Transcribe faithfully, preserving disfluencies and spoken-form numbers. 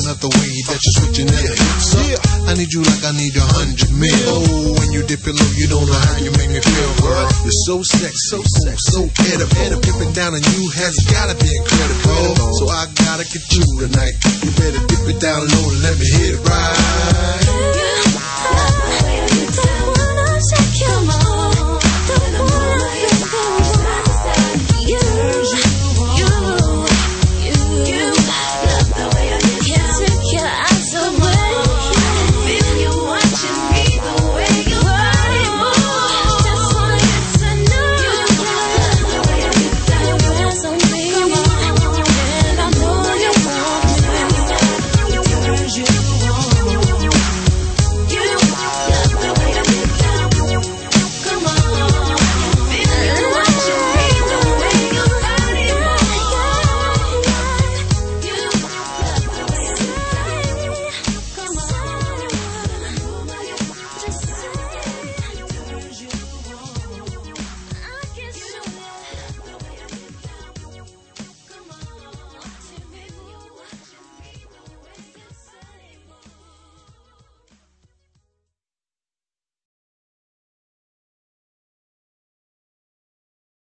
not the way that you're switching at the hips up. Yeah. I need you like I need a hundred mil. Oh, when you dip it low, you don't know how you make me feel, girl. You're so sexy, so cool, so edible. Dipping down on you has gotta be incredible. So I gotta get you tonight. You better dip it down low and let me hit it right.